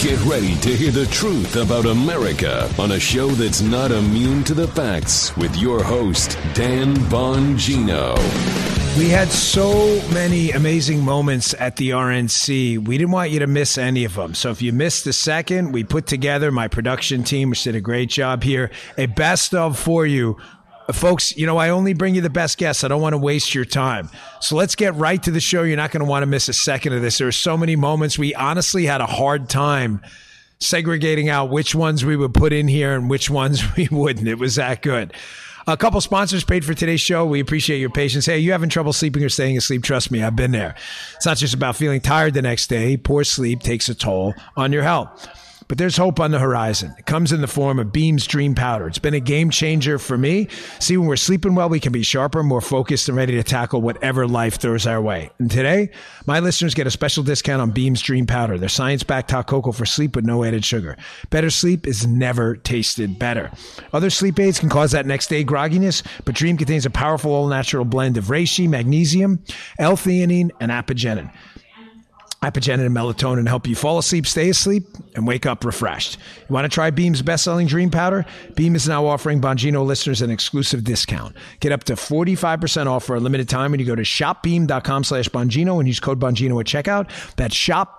Get ready to hear the truth about America on a show that's not immune to the facts with your host, Dan Bongino. We had so many amazing moments at the RNC. We didn't want you to miss any of them. So if you missed the second, we put together, my production team, which did a great job here, a best of for you. Folks, you know, I only bring you the best guests. I don't want to waste your time. So let's get right to the show. You're not going to want to miss a second of this. There are so many moments. We honestly had a hard time segregating out which ones we would put in here and which ones we wouldn't. It was that good. A couple sponsors paid for today's show. We appreciate your patience. Hey, you having trouble sleeping or staying asleep? Trust me, I've been there. It's not just about feeling tired the next day. Poor sleep takes a toll on your health. But there's hope on the horizon. It comes in the form of Beam's Dream Powder. It's been a game changer for me. See, when we're sleeping well, we can be sharper, more focused, and ready to tackle whatever life throws our way. And today, my listeners get a special discount on Beam's Dream Powder. Their science-backed hot cocoa for sleep with no added sugar. Better sleep is never tasted better. Other sleep aids can cause that next day grogginess, but Dream contains a powerful all-natural blend of reishi, magnesium, L-theanine, and apigenin. Apigenin and melatonin help you fall asleep, stay asleep, and wake up refreshed. You want to try Beam's best-selling Dream Powder? Beam is now offering Bongino listeners an exclusive discount. Get up to 45% off for a limited time when you go to shopbeam.com/Bongino and use code Bongino at checkout. That's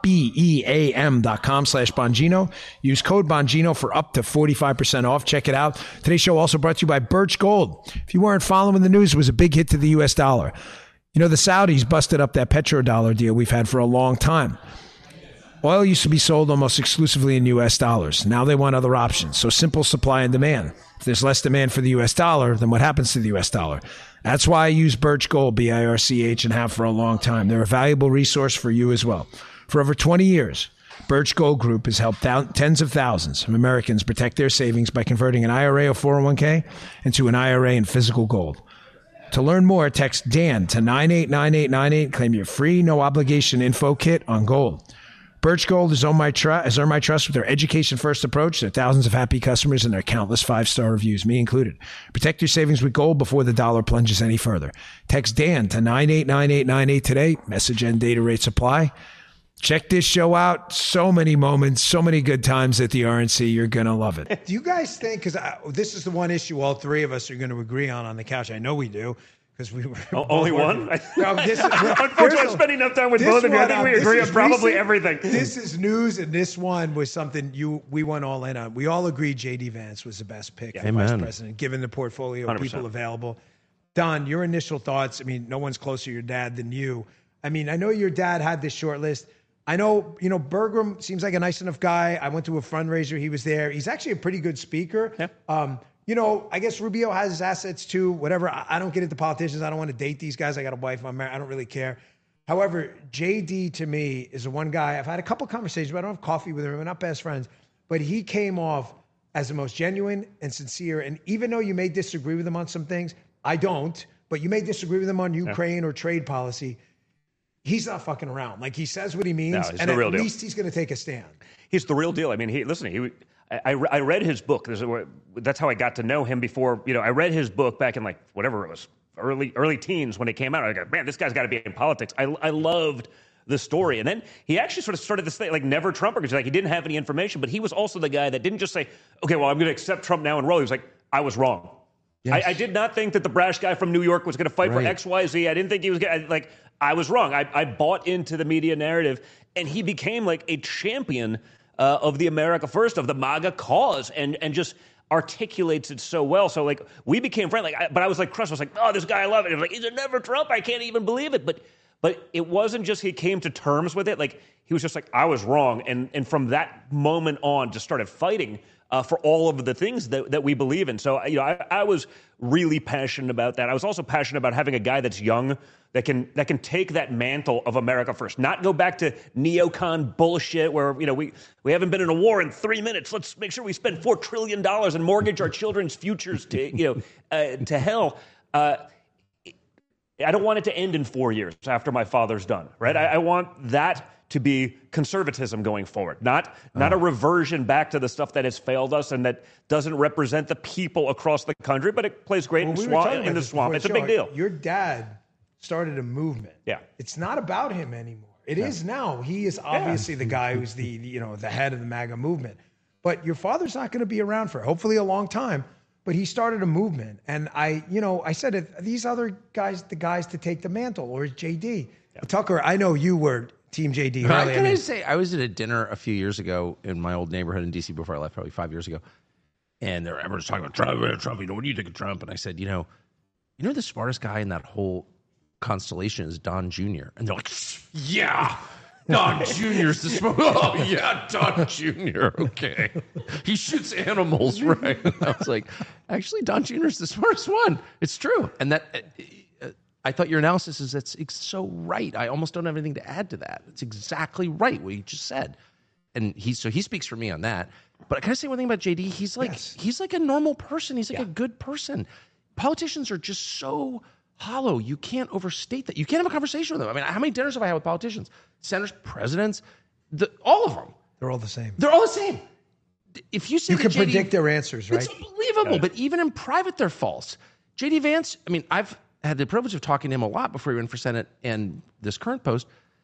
shopbeam.com/Bongino. Use code Bongino for up to 45% off. Check it out. Today's show also brought to you by Birch Gold. If you weren't following the news, it was a big hit to the U.S. dollar. You know, the Saudis busted up that petrodollar deal we've had for a long time. Oil used to be sold almost exclusively in U.S. dollars. Now they want other options. So simple supply and demand. If there's less demand for the U.S. dollar, then what happens to the U.S. dollar? That's why I use Birch Gold, BIRCH, and have for a long time. They're a valuable resource for you as well. For over 20 years, Birch Gold Group has helped tens of thousands of Americans protect their savings by converting an IRA or 401k into an IRA in physical gold. To learn more, text Dan to 989898. Claim your free, no obligation info kit on gold. Birch Gold has earned my trust with their education-first approach. There are thousands of happy customers and their countless 5-star reviews, me included. Protect your savings with gold before the dollar plunges any further. Text Dan to 989898 today. Message and data rates apply. Check this show out. So many moments, so many good times at the RNC. You're going to love it. Do you guys think, because this is the one issue all three of us are going to agree on the couch. I know we do, because we were... only one? No, unfortunately, I'm spending enough time with both of you. I think we agree on probably everything. This is news, and this one was something we went all in on. We all agree J.D. Vance was the best pick for vice president, given the portfolio of 100%. people available. Don, your initial thoughts, I mean, no one's closer to your dad than you. I mean, I know your dad had this short list. I know, Bergram seems like a nice enough guy. I went to a fundraiser. He was there. He's actually a pretty good speaker. Yeah. I guess Rubio has his assets too, whatever. I don't get into politicians. I don't want to date these guys. I got a wife. I'm married. I don't really care. However, JD to me is the one guy. I've had a couple conversations, but I don't have coffee with him. We're not best friends. But he came off as the most genuine and sincere. And even though you may disagree with him on some things, I don't, but you may disagree with him on Ukraine or trade policy. He's not fucking around. Like, he says what he means, and at least he's going to take a stand. He's the real deal. I mean, I read his book. That's how I got to know him before. I read his book back in whatever it was, early teens when it came out. I go, man, this guy's got to be in politics. I loved the story. And then he actually sort of started this thing, like never Trumper, because he didn't have any information, but he was also the guy that didn't just say, okay, well, I'm going to accept Trump now and roll. He was like, I was wrong. Yes. I did not think that the brash guy from New York was going to fight for X, Y, Z. I didn't think he was going to, I was wrong. I bought into the media narrative, and he became like a champion of the America First, of the MAGA cause, and just articulates it so well. So we became friends. But I was crushed. I was like, oh, this guy, I love it. He was like, he's a never Trump. I can't even believe it. But it wasn't just he came to terms with it. He was just like, I was wrong. And from that moment on, just started fighting for all of the things that we believe in. So, I was really passionate about that. I was also passionate about having a guy that's young, that can take that mantle of America First, not go back to neocon bullshit where, we haven't been in a war in 3 minutes. Let's make sure we spend $4 trillion and mortgage our children's futures to hell. I don't want it to end in 4 years after my father's done, right? I want that to be conservatism going forward, not a reversion back to the stuff that has failed us and that doesn't represent the people across the country, but it plays great in the swamp. It's a big deal. Your dad started a movement. Yeah. It's not about him anymore. It is now. He is obviously the guy who's the head of the MAGA movement. But your father's not going to be around for hopefully a long time. But he started a movement, and I said, are these other guys the guys to take the mantle, or is JD? Yeah. Tucker, I know you were Team JD. I was at a dinner a few years ago in my old neighborhood in D.C. before I left, probably 5 years ago, and everyone's talking about Trump. What do you think of Trump? And I said, the smartest guy in that whole constellation is Don Jr. And they're like, yeah. Don Jr.'s the smoke. Oh, yeah, Don Jr. Okay. He shoots animals, right? And I was like, actually, Don Jr.'s the smartest one. It's true. And that, I thought your analysis is it's so right. I almost don't have anything to add to that. It's exactly right what you just said. And he speaks for me on that. But can I say one thing about JD? He's like a normal person. He's like a good person. Politicians are just so hollow. You can't overstate that. You can't have a conversation with them. I mean, how many dinners have I had with politicians? Senators, presidents, all of them. They're all the same. If you say you can predict their answers, right? It's unbelievable. Yeah. But even in private, they're false. JD Vance, I mean, I've had the privilege of talking to him a lot before he ran for Senate and this current post.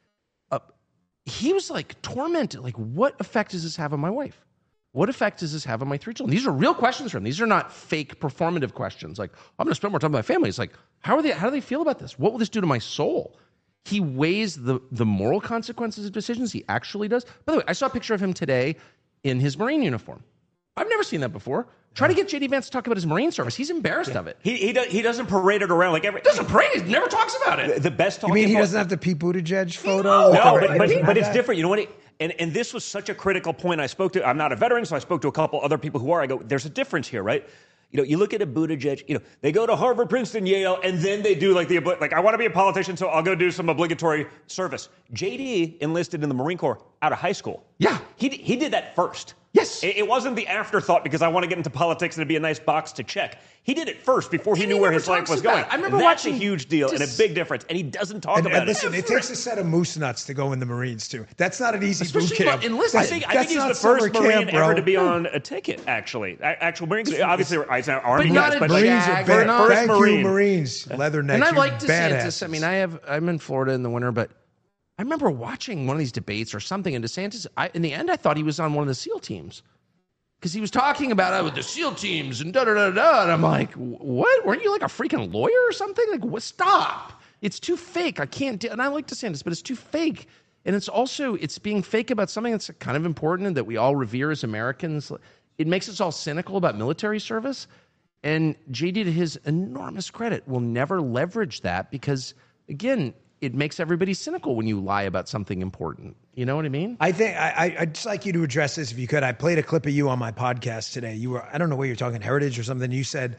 He was like tormented. Like, what effect does this have on my wife? What effect does this have on my 3 children? These are real questions for him. These are not fake performative questions. Like, I'm going to spend more time with my family. It's like, how do they feel about this? What will this do to my soul? He weighs the moral consequences of decisions. He actually does. By the way, I saw a picture of him today in his Marine uniform. I've never seen that before. Try to get JD Vance to talk about his Marine service. He's embarrassed of it. He doesn't parade it around like every. Doesn't parade. He never talks about it. The best talking. You mean he doesn't have the Pete Buttigieg photo? No, but it's different. You know what? And this was such a critical point. I'm not a veteran, so I spoke to a couple other people who are. I go, there's a difference here, right? You look at a Buttigieg, they go to Harvard, Princeton, Yale, and then they do I want to be a politician, so I'll go do some obligatory service. JD enlisted in the Marine Corps out of high school. Yeah. He did that first. Yes. It wasn't the afterthought because I want to get into politics and it'd be a nice box to check. He did it first before he knew where his life was going. I remember That's watching a huge deal and a big difference. And he doesn't talk about it. Listen, it takes a set of moose nuts to go in the Marines, too. That's not an easy boot camp. I think he's the first Marine ever to be on a ticket, actually. Actual Marines, obviously, Army guys, but Marines are bad. Thank you, Marines. Leathernecks. And I like DeSantis. I mean, I'm in Florida in the winter, but I remember watching one of these debates or something, and DeSantis, in the end, I thought he was on one of the SEAL teams. Because he was talking about with the SEAL teams and da-da-da-da. And I'm like, what? Weren't you like a freaking lawyer or something? Like, what? Stop. It's too fake. I can't do. And I like DeSantis, but it's too fake. And it's being fake about something that's kind of important and that we all revere as Americans. It makes us all cynical about military service. And JD, to his enormous credit, will never leverage that because, again, it makes everybody cynical when you lie about something important. You know what I mean? I think I'd just like you to address this if you could. I played a clip of you on my podcast today. I don't know where you're talking, Heritage or something. You said,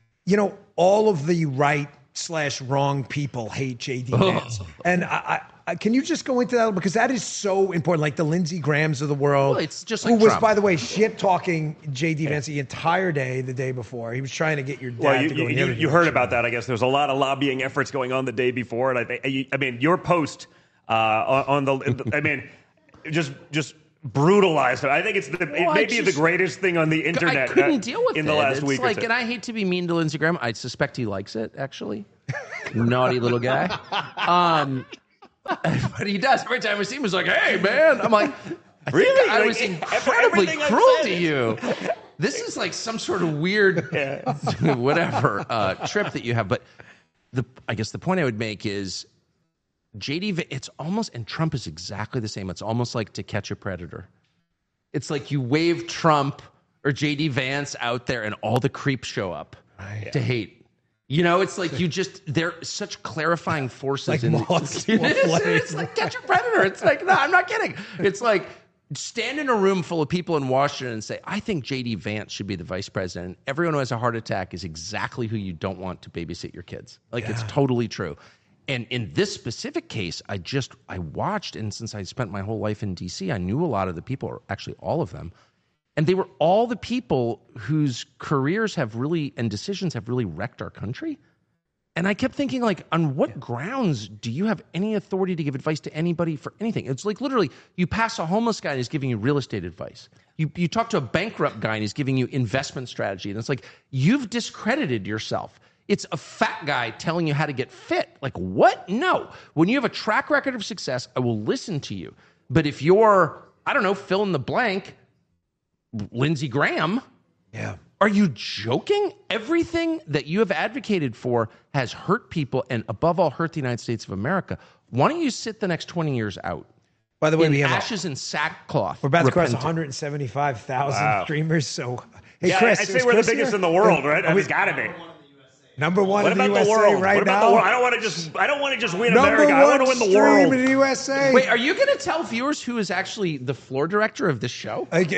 all of the right/wrong people hate JD Vance. And I can you just go into that? Because that is so important. Like the Lindsey Grahams of the world. Well, it's just like who was, Trump. by the way, shit-talking JD Vance the entire day, the day before. He was trying to get your dad to go in. You heard about that, I guess. There's a lot of lobbying efforts going on the day before. And I mean, your post just brutalized it. I think it may be the greatest thing on the internet. I couldn't deal with in the last week or two. And I hate to be mean to Lindsey Graham. I suspect he likes it, actually. Naughty little guy. But he does. Every time I see him, he's like, hey, man. I'm like, really? I was incredibly cruel to you. This is like some sort of weird whatever trip that you have. But I guess the point I would make is it's almost, and Trump is exactly the same. It's almost like To Catch a Predator. It's like you wave Trump or JD Vance out there and all the creeps show up to hate. It's like they're such clarifying forces. Like moths. It's like Catch a Predator. It's like, no, I'm not kidding. It's like stand in a room full of people in Washington and say, I think JD Vance should be the vice president. Everyone who has a heart attack is exactly who you don't want to babysit your kids. It's totally true. And in this specific case, I watched, and since I spent my whole life in D.C., I knew a lot of the people, or actually all of them, and they were all the people whose careers and decisions have really wrecked our country. And I kept thinking, on what grounds do you have any authority to give advice to anybody for anything? It's like literally, you pass a homeless guy and he's giving you real estate advice. You talk to a bankrupt guy and he's giving you investment strategy. And it's like, you've discredited yourself. It's a fat guy telling you how to get fit. Like, what? No. When you have a track record of success, I will listen to you. But if you're, I don't know, fill in the blank, Lindsey Graham, are you joking? Everything that you have advocated for has hurt people and above all hurt the United States of America. Why don't you sit the next 20 years out? By the way, we have ashes and sackcloth. We're about to cross 175,000 streamers. So, hey, yeah, Chris, I'd say we're the biggest in the world, right? It's got to be. Number one in the USA right what about now. The world? I don't want to just win America. I want to win the world. In the USA. Wait, are you going to tell viewers who is actually the floor director of this show? Chris,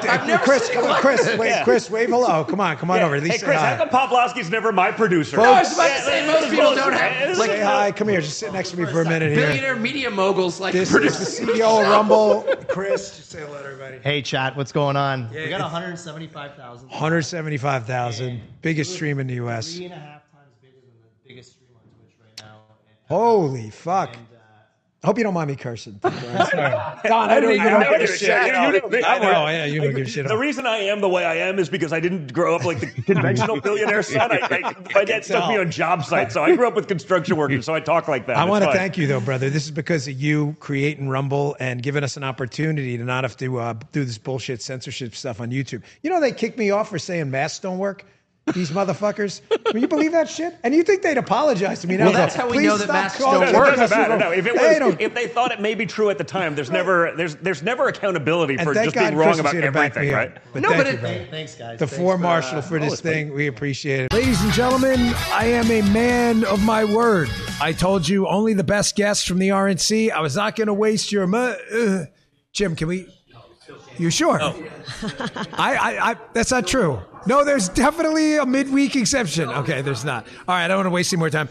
wave hello. Come on over. At least hey, Chris, how come Poplowski's never my producer? No, I was about to say most people don't have. Say hi. Come here. Just sit next to me for a minute here. Billionaire media moguls like this is the CEO of Rumble. Chris, just say hello to everybody. Hey, chat. What's going on? We got 175,000. 175,000. Biggest stream in the US. 3.5 times bigger than the biggest stream on Twitch right now. Holy fuck. I hope you don't mind me cursing. Don, I know you don't give a shit. I know, you don't give a shit. The reason I am the way I am is because I didn't grow up like the conventional billionaire son. My dad stuck me on job sites, so I grew up with construction workers, so I talk like that. I want to thank you, though, brother. This is because of you creating Rumble and giving us an opportunity to not have to do this bullshit censorship stuff on YouTube. You know, they kicked me off for saying masks don't work. These motherfuckers. Can you believe that shit? And you think they'd apologize to me now? Well, that's how we know that masks don't work. It doesn't matter. No, if they thought it may be true at the time, there's never accountability for just being wrong about everything, right? Thanks, guys. The floor marshal for this thing. We appreciate it. Ladies and gentlemen, I am a man of my word. I told you only the best guests from the RNC. I was not going to waste your Jim, can we? You sure? Oh. I that's not true. No, there's definitely a midweek exception. Okay, there's not. All right, I don't want to waste any more time.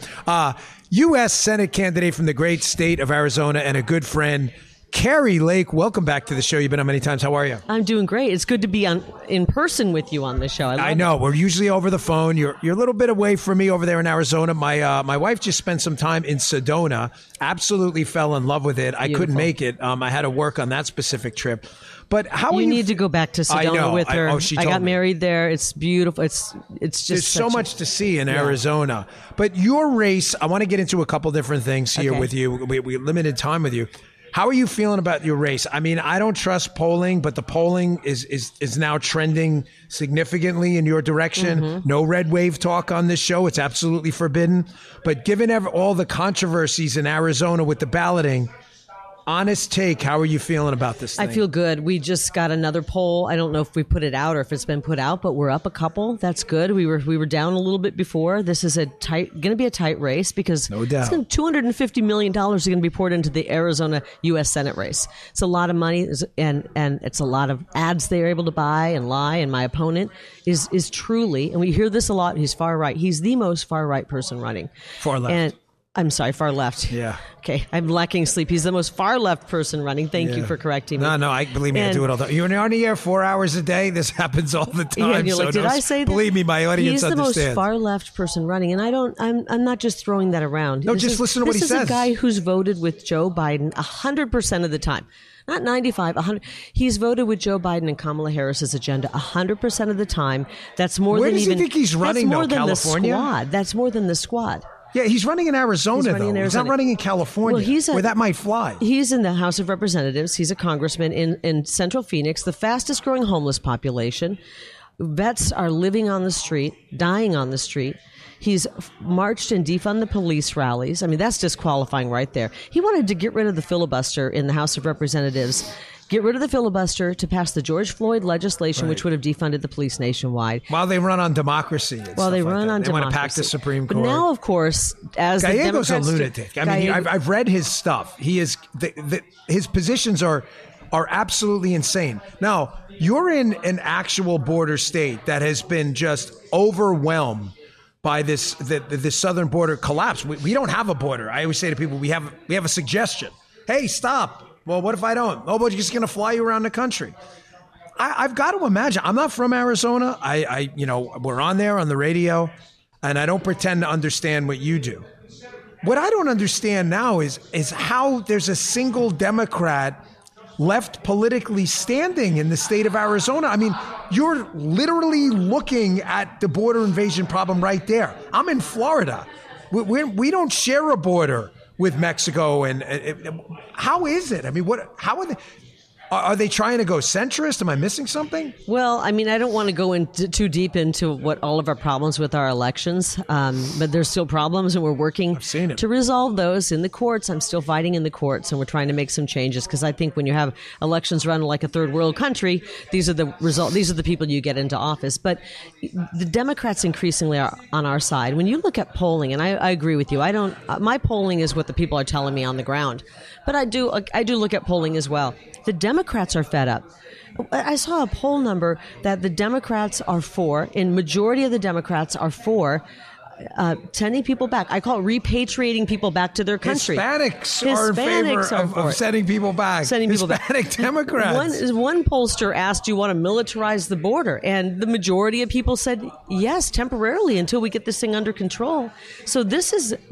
U.S. Senate candidate from the great state of Arizona and a good friend, Kari Lake. Welcome back to the show. You've been on many times. How are you? I'm doing great. It's good to be in person with you on the show. I know. We're usually over the phone. You're a little bit away from me over there in Arizona. My wife just spent some time in Sedona. Absolutely fell in love with it. I couldn't make it. I had to work on that specific trip. But how you need to go back to Sedona with her. I got married there. It's beautiful. It's just there's so much to see in Arizona. But your race, I want to get into a couple different things here with you. We limited time with you. How are you feeling about your race? I mean, I don't trust polling, but the polling is now trending significantly in your direction. Mm-hmm. No red wave talk on this show. It's absolutely forbidden. But given all the controversies in Arizona with the balloting, honest take, how are you feeling about this thing? I feel good. We just got another poll. I don't know if we put it out or if it's been put out, but we're up a couple. That's good. We were down a little bit before. This is going to be a tight race because no doubt. $250 million are going to be poured into the Arizona U.S. Senate race. It's a lot of money, and it's a lot of ads they are able to buy and lie. And my opponent is truly, and we hear this a lot, he's far right. He's the most far right person running. Far left. And I'm sorry, far left. Yeah. Okay, I'm lacking sleep. He's the most far left person running. Thank you for correcting me. No, I believe me. I do it all the time. You're on the air 4 hours a day. This happens all the time. Yeah, and you're like, did I say that? Believe me, my audience understands. He's the most far left person running, and I'm not just throwing that around. No, just listen to what he says. This is a guy who's voted with Joe Biden 100% of the time. Not 95, 100. He's voted with Joe Biden and Kamala Harris's agenda 100% of the time. That's more Where than does even. he think he's running? That's more than California? the squad. That's more than the squad. Yeah, he's running in Arizona, He's not running in California, where that might fly. He's in the House of Representatives. He's a congressman in Central Phoenix, the fastest growing homeless population. Vets are living on the street, dying on the street. He's marched and defund the police rallies. I mean, that's disqualifying right there. He wanted to get rid of the filibuster in the House of Representatives. Get rid of the filibuster to pass the George Floyd legislation, which would have defunded the police nationwide. While they run on democracy. They want to pack the Supreme Court. But now, of course, as Gallego's the Democrats... a lunatic. I mean, I've read his stuff. He is his positions are absolutely insane. Now, you're in an actual border state that has been just overwhelmed by the southern border collapse. We don't have a border. I always say to people, we have a suggestion. Hey, stop. Well, what if I don't? Oh, but you're just going to fly you around the country. I've got to imagine. I'm not from Arizona. We're on there on the radio, and I don't pretend to understand what you do. What I don't understand now is how there's a single Democrat left politically standing in the state of Arizona. I mean, you're literally looking at the border invasion problem right there. I'm in Florida. We don't share a border with Mexico. And how is it? I mean, how are they? Are they trying to go centrist? Am I missing something? Well, I mean, I don't want to go too deep into what all of our problems with our elections, but there's still problems, and we're working to resolve those in the courts. I'm still fighting in the courts, and we're trying to make some changes because I think when you have elections run like a third world country, these are the result. These are the people you get into office. But the Democrats increasingly are on our side. When you look at polling, and I agree with you, my polling is what the people are telling me on the ground, but I do look at polling as well. The Democrats are fed up. I saw a poll number that the Democrats are for, and majority of the Democrats are for sending people back. I call it repatriating people back to their country. Hispanics are in favor of sending people back. Hispanic Democrats. One pollster asked, do you want to militarize the border? And the majority of people said yes, temporarily, until we get this thing under control. So this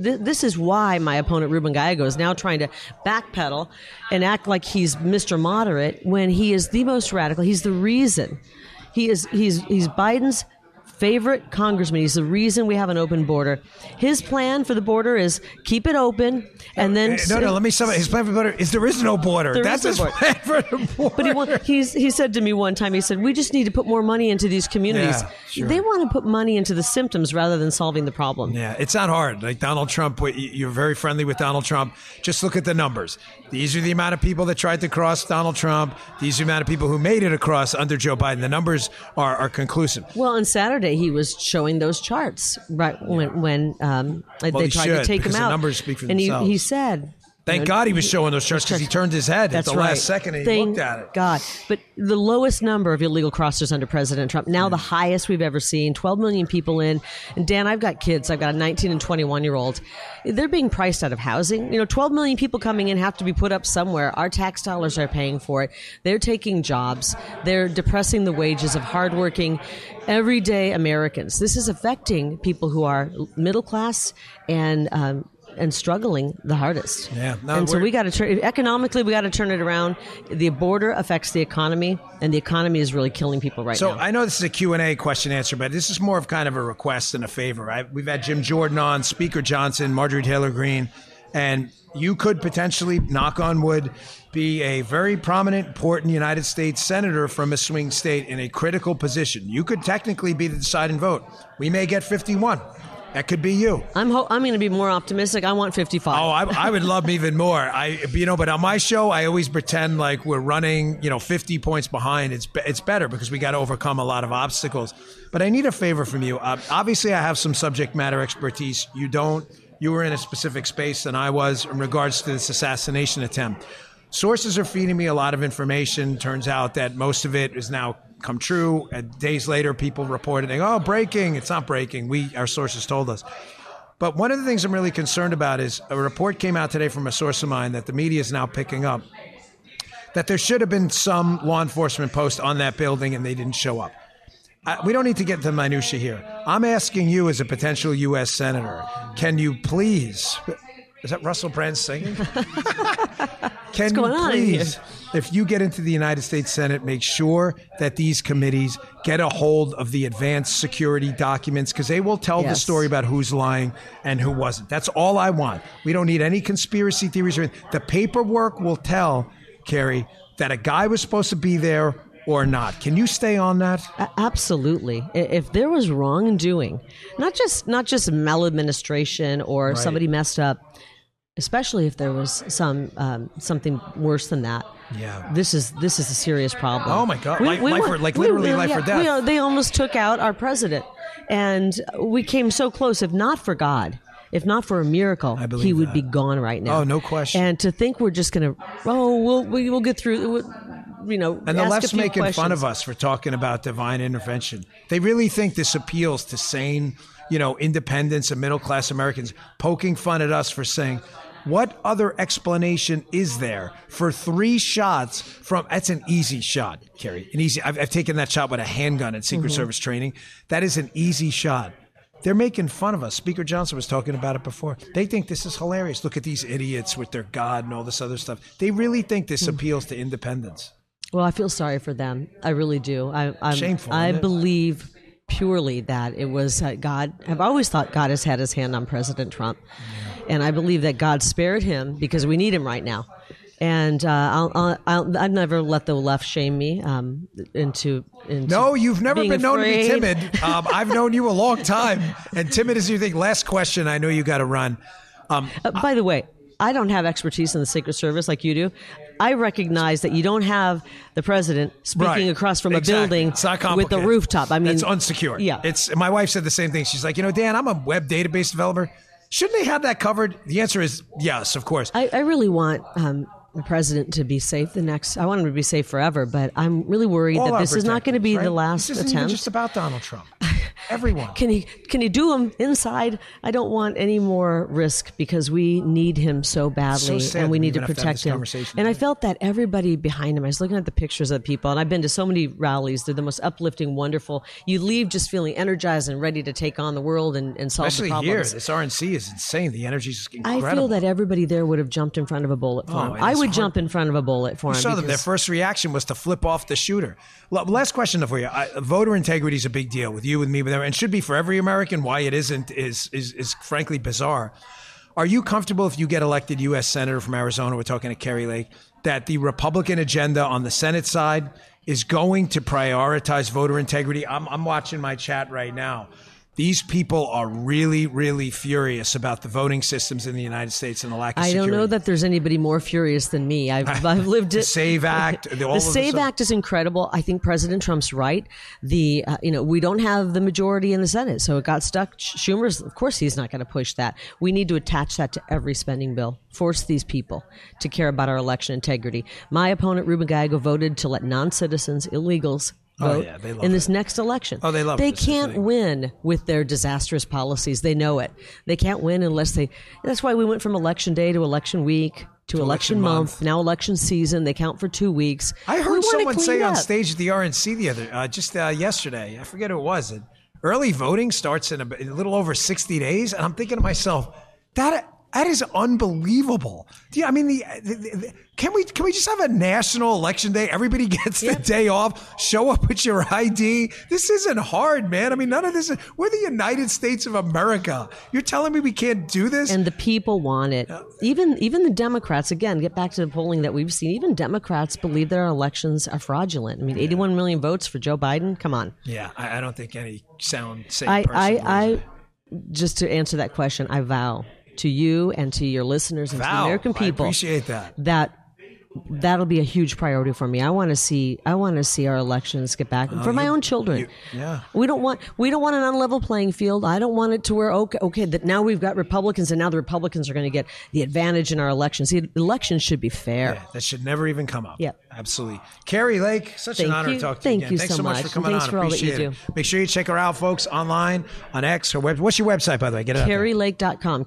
is why my opponent, Ruben Gallego, is now trying to backpedal and act like he's Mr. Moderate when he is the most radical. He's the reason. He's Biden's favorite congressman. He's the reason we have an open border. His plan for the border is keep it open and then... No, let me sum it. His plan for the border is there is no border. That's his plan for the border. But he said to me one time, he said, we just need to put more money into these communities. Yeah, sure. They want to put money into the symptoms rather than solving the problem. Yeah, it's not hard. Like Donald Trump, you're very friendly with Donald Trump. Just look at the numbers. These are the amount of people that tried to cross Donald Trump. These are the amount of people who made it across under Joe Biden. The numbers are conclusive. Well, on Saturday, he was showing those charts right when they tried to take him out. The numbers speak for and themselves. He said... Thank God he was showing those charts because he turned his head at the last second and he looked at it. God. But the lowest number of illegal crossers under President Trump, now the highest we've ever seen, 12 million people in. And Dan, I've got kids. I've got a 19 and 21-year-old. They're being priced out of housing. 12 million people coming in have to be put up somewhere. Our tax dollars are paying for it. They're taking jobs. They're depressing the wages of hardworking, everyday Americans. This is affecting people who are middle class and struggling the hardest. Yeah. No, and so we got to turn economically. We got to turn it around. The border affects the economy, and the economy is really killing people right now. So I know this is a Q&A question answer, but this is more of kind of a request and a favor. We've had Jim Jordan on, Speaker Johnson, Marjorie Taylor Greene, and you could potentially, knock on wood, be a very prominent, important United States senator from a swing state in a critical position. You could technically be the deciding vote. We may get 51. That could be you. I'm going to be more optimistic. I want 55. Oh, I would love even more. But on my show, I always pretend like we're running, 50 points behind. It's better because we got to overcome a lot of obstacles. But I need a favor from you. Obviously, I have some subject matter expertise. You don't. You were in a specific space than I was in regards to this assassination attempt. Sources are feeding me a lot of information. Turns out that most of it is now come true. Days later, people reported, oh, breaking. It's not breaking. Our sources told us. But one of the things I'm really concerned about is a report came out today from a source of mine that the media is now picking up that there should have been some law enforcement post on that building and they didn't show up. We don't need to get into minutia here. I'm asking you as a potential U.S. senator, can you please... Is that Russell Brand singing? Can you please, if you get into the United States Senate, make sure that these committees get a hold of the advanced security documents because they will tell the story about who's lying and who wasn't. That's all I want. We don't need any conspiracy theories. The paperwork will tell, Carrie, that a guy was supposed to be there or not. Can you stay on that? Absolutely. If there was wrongdoing, not just maladministration or somebody messed up, especially if there was something worse than that. Yeah, this is a serious problem. Oh my God! Literally life or death. They almost took out our president, and we came so close. If not for God, if not for a miracle, he would be gone right now. Oh, no question. And to think we're just going to, we'll get through. And the left's making fun of us for talking about divine intervention. They really think this appeals to sane, independents and middle-class Americans, poking fun at us for saying, what other explanation is there for 3 shots from, that's an easy shot, Carrie. I've taken that shot with a handgun in Secret Service training. That is an easy shot. They're making fun of us. Speaker Johnson was talking about it before. They think this is hilarious. Look at these idiots with their God and all this other stuff. They really think this appeals to independence. Well, I feel sorry for them. I really do. I'm Shameful, I isn't it? believe purely that it was God. I've always thought God has had his hand on President Trump. And I believe that God spared him because we need him right now. And I've never let the left shame me into No, you've never being been known to be afraid. timid. I've known you a long time. And timid is your thing. Last question. I know you got to run. By the way, I don't have expertise in the Secret Service like you do. I recognize that you don't have the president speaking Right. across from Exactly. a building It's not with a complicated. rooftop. I mean, it's unsecured. Yeah. My wife said the same thing. She's like, Dan, I'm a web database developer. Shouldn't they have that covered? The answer is yes, of course. I really want the president to be safe I want him to be safe forever, but I'm really worried All that our this is not going to be protectors, the right? last This isn't even attempt. just about Donald Trump. Everyone. Can he do them inside? I don't want any more risk because we need him so badly, So sad and we that we need to even have to have protect this him. conversation. And I felt that everybody behind him. I was looking at the pictures of the people, and I've been to so many rallies. They're the most uplifting, wonderful. You leave just feeling energized and ready to take on the world and solve Especially the here. problems. This RNC is insane. The energy's I incredible. feel that everybody there would have jumped in front of a bullet for him. and I it's would hard. jump in front of a bullet for him. You saw them. Their because- first reaction was to flip off the shooter. Last question for you. Voter integrity is a big deal with you, with me, with everyone, and should be for every American. Why it isn't is frankly bizarre. Are you comfortable if you get elected U.S. Senator from Arizona, we're talking to Kerry Lake, that the Republican agenda on the Senate side is going to prioritize voter integrity? I'm watching my chat right now. These people are really, really furious about the voting systems in the United States and the lack of I security. don't know that there's anybody more furious than me. I've lived The it. SAVE Act, all The of this SAVE stuff. Act is incredible. I think President Trump's right. We don't have the majority in the Senate, so it got stuck. Schumer's, of course, he's not going to push that. We need to attach that to every spending bill. Force these people to care about our election integrity. My opponent, Ruben Gallego, voted to let non-citizens, illegals, vote yeah, they love in this next election. Oh, they love They it. This is the can't thing. win with their disastrous policies. They know it. They can't win unless they. That's why we went from election day to election week to election month. Now election season. They count for 2 weeks. I We heard wanna someone clean say on up. stage at the RNC the other, yesterday, I forget who it was, that early voting starts in a little over 60 days. And I'm thinking to myself, that is unbelievable. Can we just have a national election day? Everybody gets the day off. Show up with your ID. This isn't hard, man. I mean, none of this is. We're the United States of America. You're telling me we can't do this? And the people want it. Even the Democrats, again, get back to the polling that we've seen. Even Democrats believe their elections are fraudulent. I mean, 81 million votes for Joe Biden. Come on. Yeah, I don't think any sane person believes I it. just to answer that question, I vow to you and to your listeners and to the Wow, American I people appreciate that. that'll be a huge priority for me. I want to see our elections get back for my own children. Yeah. We don't want an unlevel playing field. I don't want it to where okay that now we've got Republicans and now the Republicans are going to get the advantage in our elections. The elections should be fair. Yeah, that should never even come up. Yep. Absolutely. Kerry Lake, such an Thank honor you. to talk to Thank you again. you Thanks so so much for much. coming Thanks on. for all that you Appreciate it. do. Make sure you check her out, folks, online, on X, her web. What's your website, by the way? Get it out there. KerryLake.com,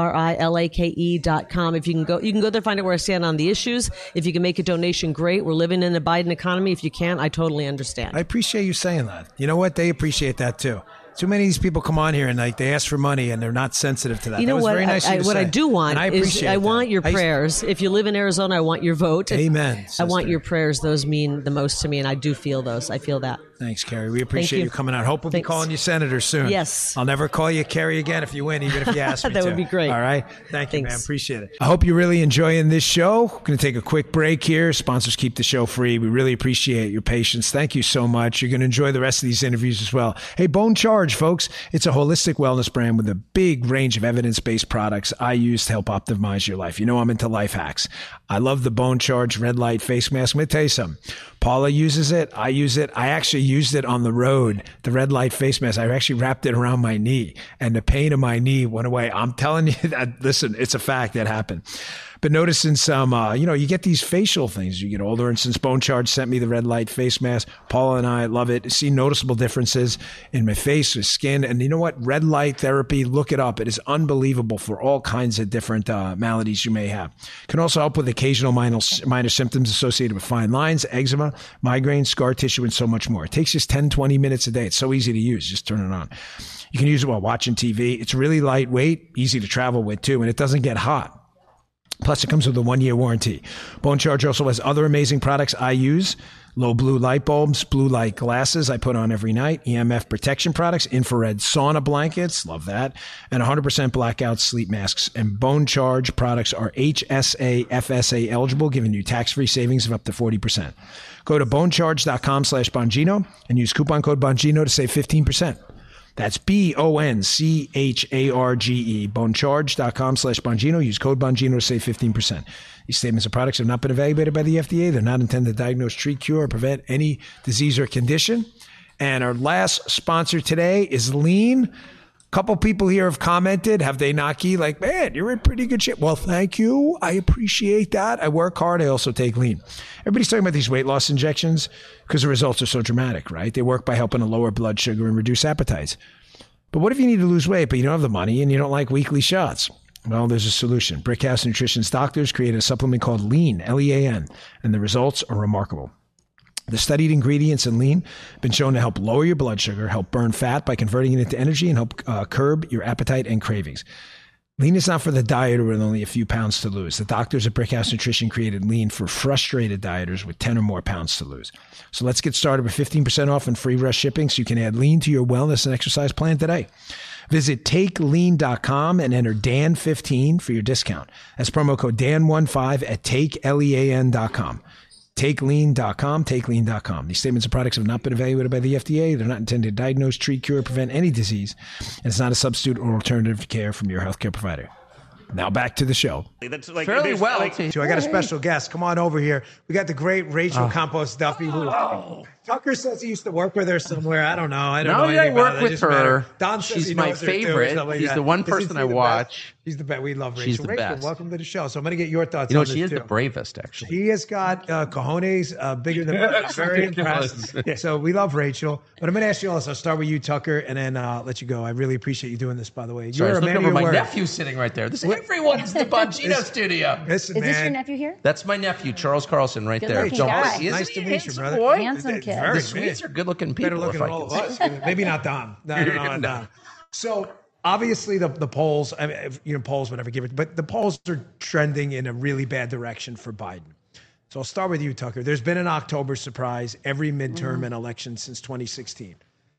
KARILAKE.com. If you can go there, find out where I stand on the issues. If you can make a donation, great. We're living in a Biden economy. If you can't, I totally understand. I appreciate you saying that. You know what? They appreciate that, too. Too many of these people come on here and they ask for money and they're not sensitive to that. You know that was what? very nice of you to What I say. do want And I is appreciate I want that. your prayers. If you live in Arizona, I want your vote. Amen, I want sister. your prayers. Those mean the most to me, and I do feel those. I feel that. Thanks, Kerry. We appreciate you. you coming out. Hope we'll be Thanks. calling you senator soon. Yes. I'll never call you Kerry again if you win, even if you ask me That to. would be great. All right. Thank you, man. Thanks. Appreciate it. I hope you're really enjoying this show. We're going to take a quick break here. Sponsors keep the show free. We really appreciate your patience. Thank you so much. You're going to enjoy the rest of these interviews as well. Hey, Bone Charge, folks. It's a holistic wellness brand with a big range of evidence-based products I use to help optimize your life. You know I'm into life hacks. I love the Bone Charge Red Light Face Mask. I'm going to tell you something. Paula uses it. I use it. I actually used it on the road, the red light face mask. I actually wrapped it around my knee and the pain in my knee went away. I'm telling you that, listen, it's a fact that happened. But noticing some, you get these facial things. You get older, and since Bone Charge sent me the red light face mask, Paula and I love it. See noticeable differences in my face, with skin. And you know what? Red light therapy, look it up. It is unbelievable for all kinds of different maladies you may have. Can also help with occasional minor symptoms associated with fine lines, eczema, migraine, scar tissue, and so much more. It takes just 10, 20 minutes a day. It's so easy to use. Just turn it on. You can use it while watching TV. It's really lightweight, easy to travel with too, and it doesn't get hot. Plus, it comes with a 1-year warranty. Bone Charge also has other amazing products I use. Low blue light bulbs, blue light glasses I put on every night, EMF protection products, infrared sauna blankets, love that, and 100% blackout sleep masks. And Bone Charge products are HSA, FSA eligible, giving you tax-free savings of up to 40%. Go to bonecharge.com/Bongino and use coupon code Bongino to save 15%. That's BONCHARGE, bonecharge.com/Bongino. Use code Bongino to save 15%. These statements and products have not been evaluated by the FDA. They're not intended to diagnose, treat, cure, or prevent any disease or condition. And our last sponsor today is Lean. A couple people here have commented, have they not, Key? Like, man, you're in pretty good shape. Well, thank you. I appreciate that. I work hard. I also take Lean. Everybody's talking about these weight loss injections because the results are so dramatic, right? They work by helping to lower blood sugar and reduce appetites. But what if you need to lose weight, but you don't have the money and you don't like weekly shots? Well, there's a solution. Brickhouse Nutrition's doctors created a supplement called Lean, L-E-A-N, and the results are remarkable. The studied ingredients in Lean have been shown to help lower your blood sugar, help burn fat by converting it into energy, and help curb your appetite and cravings. Lean is not for the dieter with only a few pounds to lose. The doctors at Brickhouse Nutrition created Lean for frustrated dieters with 10 or more pounds to lose. So let's get started with 15% off and free rush shipping so you can add Lean to your wellness and exercise plan today. Visit TakeLean.com and enter Dan15 for your discount. That's promo code Dan15 at TakeLean.com. TakeLean.com, TakeLean.com. These statements and products have not been evaluated by the FDA. They're not intended to diagnose, treat, cure, or prevent any disease. And it's not a substitute or alternative care from your healthcare provider. Now back to the show. That's like, Fairly well. So I got a special guest. Come on over here. We got the great Rachel Campos Duffy, who Tucker says he used to work with her somewhere. I don't know. I don't know anything work about it. with her. Don says She's he my knows her too, or favorite. something like She's that. the one Isn't person she I the watch. best? She's the best. We love Rachel. She's the Rachel, best. welcome to the show. So I'm going to get your thoughts You know, on she this is too. the bravest, actually. He has got cojones bigger than mine. It's very impressive. So we love Rachel. But I'm going to ask you all this. I'll start with you, Tucker, and then let you go. I really appreciate you doing this, by the way. Sorry, You're a look man of over your my word. nephew sitting right there. Everyone's in the Bongino studio. Listen, Is man. this your nephew here? That's my nephew, Charles Carlson, right there. Good-looking guy. Isn't Nice he to a meet you, handsome brother. boy? Handsome kid. Very The Swedes are good-looking people. Better looking if than I all can of say. us. Maybe not Don. No. So obviously the polls, I mean, polls, whatever, give it, but the polls are trending in a really bad direction for Biden. So I'll start with you, Tucker. There's been an October surprise every midterm and election since 2016.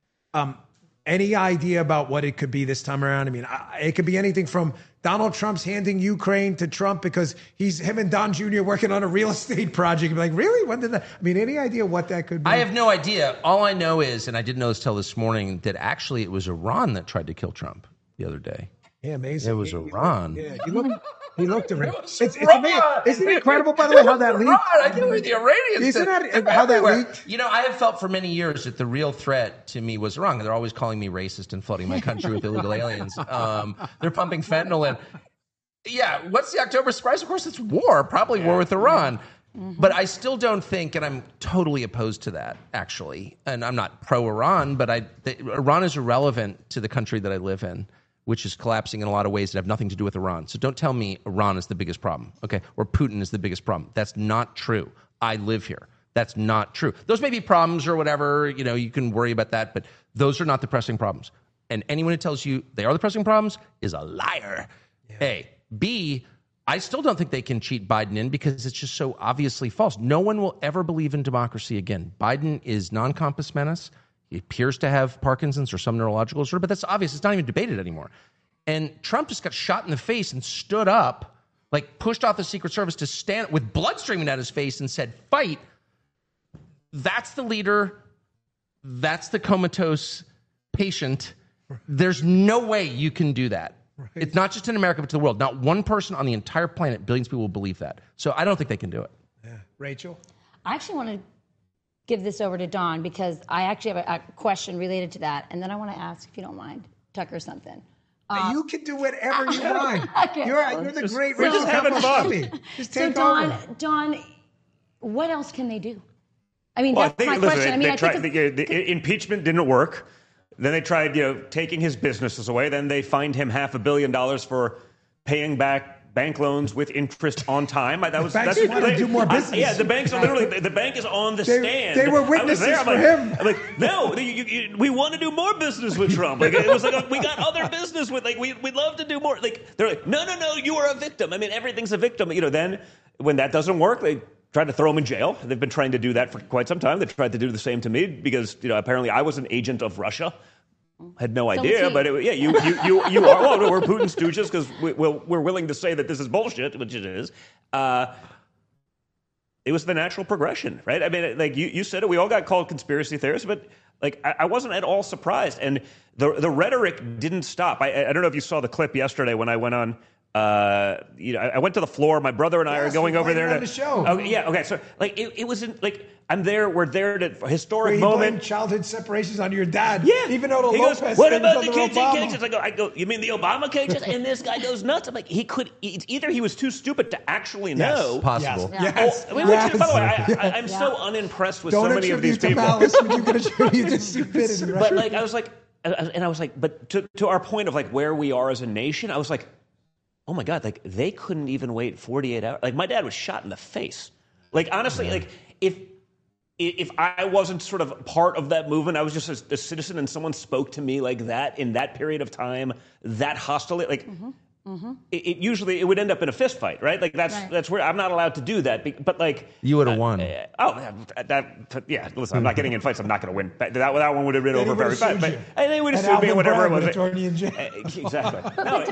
Any idea about what it could be this time around? I mean, it could be anything from Donald Trump's handing Ukraine to Trump because him and Don Jr. working on a real estate project. You'd be like, really? When did that? I mean, any idea what that could be? I have no idea. All I know is, and I didn't know this till this morning, that actually it was Iran that tried to kill Trump the other day. Yeah, amazing. It was Iran. He looked around. It's amazing. Isn't it incredible, by the way, how that leaked? I can't believe the Iranians. Isn't that how that leaked? You know, I have felt for many years that the real threat to me was Iran. They're always calling me racist and flooding my country with illegal aliens. They're pumping fentanyl in. Yeah, what's the October surprise? Of course, it's war, probably war with Iran. Mm-hmm. But I still don't think, and I'm totally opposed to that, actually. And I'm not pro-Iran, but Iran is irrelevant to the country that I live in, which is collapsing in a lot of ways that have nothing to do with Iran. So don't tell me Iran is the biggest problem, okay? Or Putin is the biggest problem. That's not true. I live here. That's not true. Those may be problems or whatever, you know, you can worry about that, but those are not the pressing problems. And anyone who tells you they are the pressing problems is a liar. Yeah. A. B, I still don't think they can cheat Biden in because it's just so obviously false. No one will ever believe in democracy again. Biden is non-compos mentis. He appears to have Parkinson's or some neurological disorder, but that's obvious. It's not even debated anymore. And Trump just got shot in the face and stood up, like pushed off the Secret Service to stand with blood streaming out his face and said, fight. That's the leader. That's the comatose patient. There's no way you can do that. Right. It's not just in America, but to the world. Not one person on the entire planet, billions of people will believe that. So I don't think they can do it. Yeah. Rachel? I actually want to give this over to Don because I actually have a question related to that. And then I want to ask, if you don't mind, Tucker something. You can do whatever you want. You're the great We're just having fun. Just take over. over. Don, what else can they do? I mean, well, that's my question. The impeachment didn't work. Then they tried, taking his businesses away. Then they fined him $500 million for paying back bank loans with interest on time. Banks want to do more business. Yeah, the banks are literally, the bank is on the stand. They were witnesses for him. I'm like, no, we want to do more business with Trump. Like, it was like, we got other business with, like, we'd love to do more. Like, they're like, no, you are a victim. I mean, everything's a victim. You know, then when that doesn't work, they tried to throw him in jail. They've been trying to do that for quite some time. They tried to do the same to me because, you know, apparently I was an agent of Russia. Had no idea, but you are. Well, we're Putin's stooges because we're willing to say that this is bullshit, which it is. It was the natural progression, right? I mean, like you said it. We all got called conspiracy theorists, but like I wasn't at all surprised, and the rhetoric didn't stop. I don't know if you saw the clip yesterday when I went on. I went to the floor. My brother and I are going over there to the show. Okay, yeah, okay. So like it wasn't like I'm there. We're there to historic He moment. blamed childhood separations on your dad. Yeah, even though the he Lopez goes, what thing about was the under kids in Obama. cages? I go. You mean the Obama cages? And this guy goes nuts. I'm like, either he was too stupid to actually know. Possible. Yes. I mean, by the way, I'm so unimpressed with Don't so many of these attribute to people. malice when you can attribute to stupidity. But like, I was like, but to our point of like where we are as a nation, I was like, oh my God, like they couldn't even wait 48 hours. Like my dad was shot in the face. Like honestly, like if I wasn't sort of part of that movement, I was just a citizen and someone spoke to me like that in that period of time, that hostile, like it usually would end up in a fist fight, right? Like that's where I'm not allowed to do that. But like You would have won. Listen, I'm not getting in fights. I'm not going to win. That one would have been over very fast. But they would have And sued me or Alvin whatever it Bragg was. would have thrown you in jail. Exactly. No,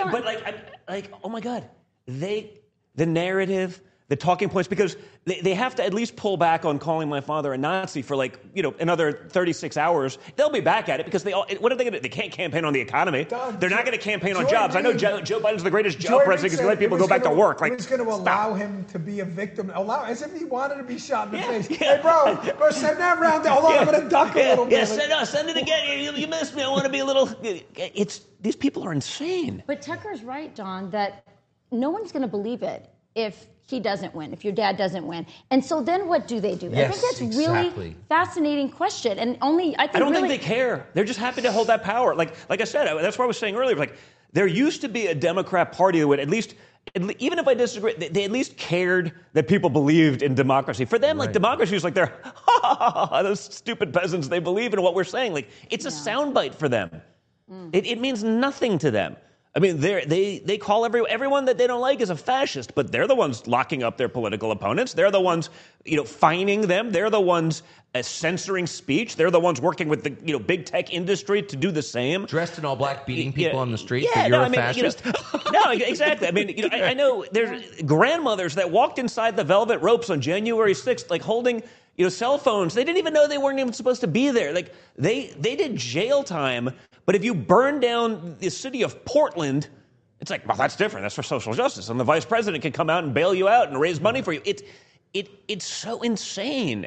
but oh my God, the narrative, the talking points, because they have to at least pull back on calling my father a Nazi for another 36 hours. They'll be back at it because what are they going to do? They can't campaign on the economy. They're not going to campaign on jobs. I know Joe Biden's the greatest job president because he let people go back to work. He was going to allow him to be a victim, as if he wanted to be shot in the face. Hey, bro, send that round. Hold on, I'm going to duck a little bit. Send it again. You missed me. I want to be a little. These people are insane. But Tucker's right, Don, that no one's going to believe it if he doesn't win, if your dad doesn't win. And so then what do they do? Yes, I think that's exactly. really fascinating question. And I don't think they care. They're just happy to hold that power. Like I said, that's what I was saying earlier. Like there used to be a Democrat Party that would at least, even if I disagree, they at least cared that people believed in democracy. For them, like democracy was like they're those stupid peasants. They believe in what we're saying. Like it's a soundbite for them. It means nothing to them. I mean, they call everyone that they don't like is a fascist, but they're the ones locking up their political opponents. They're the ones, fining them. They're the ones censoring speech. They're the ones working with the, big tech industry to do the same. Dressed in all black, beating people on the street. Yeah, but you're a fascist. No, exactly. I mean, I know there's grandmothers that walked inside the velvet ropes on January 6th, like holding, cell phones. They didn't even know they weren't even supposed to be there. Like they did jail time. But if you burn down the city of Portland, it's like, well, that's different. That's for social justice. And the vice president can come out and bail you out and raise money for you. It's so insane.